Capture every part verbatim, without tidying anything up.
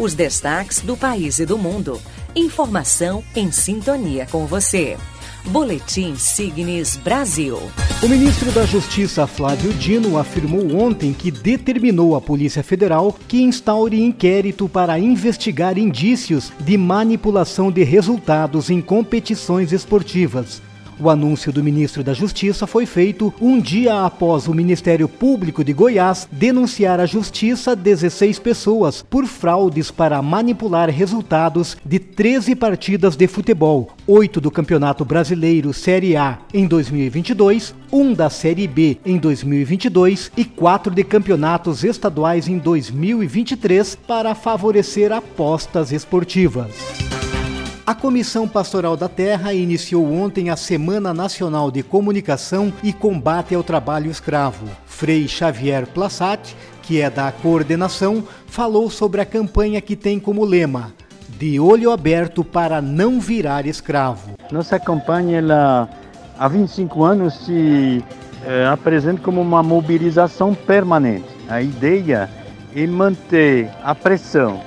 Os destaques do país e do mundo. Informação em sintonia com você. Boletim Signes Brasil. O ministro da Justiça, Flávio Dino, afirmou ontem que determinou à Polícia Federal que instaure inquérito para investigar indícios de manipulação de resultados em competições esportivas. O anúncio do ministro da Justiça foi feito um dia após o Ministério Público de Goiás denunciar à Justiça dezesseis pessoas por fraudes para manipular resultados de treze partidas de futebol, oito do Campeonato Brasileiro Série A em dois mil e vinte e dois, um da Série B em dois mil e vinte e dois e quatro de campeonatos estaduais em dois mil e vinte e três para favorecer apostas esportivas. A Comissão Pastoral da Terra iniciou ontem a Semana Nacional de Comunicação e Combate ao Trabalho Escravo. Frei Xavier Plassat, que é da coordenação, falou sobre a campanha que tem como lema "De olho aberto para não virar escravo". Nossa campanha, ela, há vinte e cinco anos, se eh, apresenta como uma mobilização permanente. A ideia é manter a pressão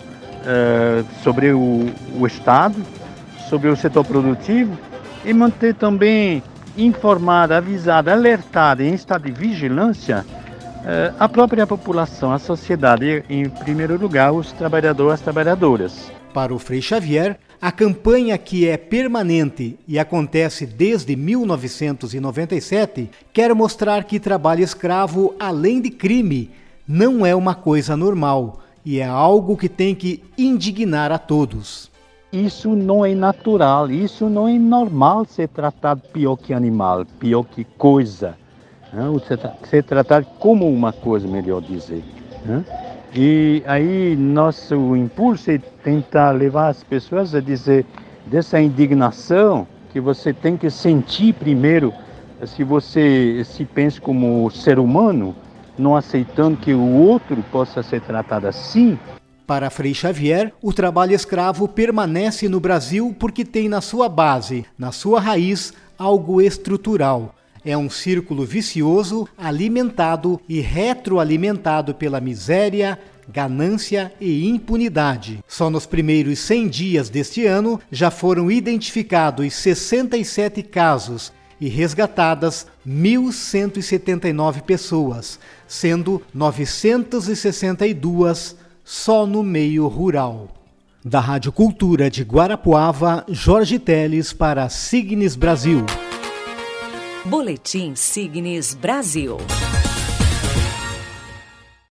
eh, sobre o, o Estado, sobre o setor produtivo e manter também informada, avisada, alertada em estado de vigilância eh, a própria população, a sociedade e, em primeiro lugar, os trabalhadores e as trabalhadoras. Para o Frei Xavier, a campanha, que é permanente e acontece desde mil novecentos e noventa e sete, quer mostrar que trabalho escravo, além de crime, não é uma coisa normal e é algo que tem que indignar a todos. Isso não é natural, isso não é normal ser tratado pior que animal, pior que coisa. Né? Ser tratado como uma coisa, melhor dizer. Né? E aí nosso impulso é tentar levar as pessoas a dizer dessa indignação que você tem que sentir primeiro, se você se pensa como ser humano, não aceitando que o outro possa ser tratado assim. Para Frei Xavier, o trabalho escravo permanece no Brasil porque tem na sua base, na sua raiz, algo estrutural. É um círculo vicioso, alimentado e retroalimentado pela miséria, ganância e impunidade. Só nos primeiros cem dias deste ano já foram identificados sessenta e sete casos e resgatadas mil cento e setenta e nove pessoas, sendo novecentas e sessenta e duas só no meio rural. Da Rádio Cultura de Guarapuava, Jorge Teles para Signes Brasil. Boletim Signes Brasil.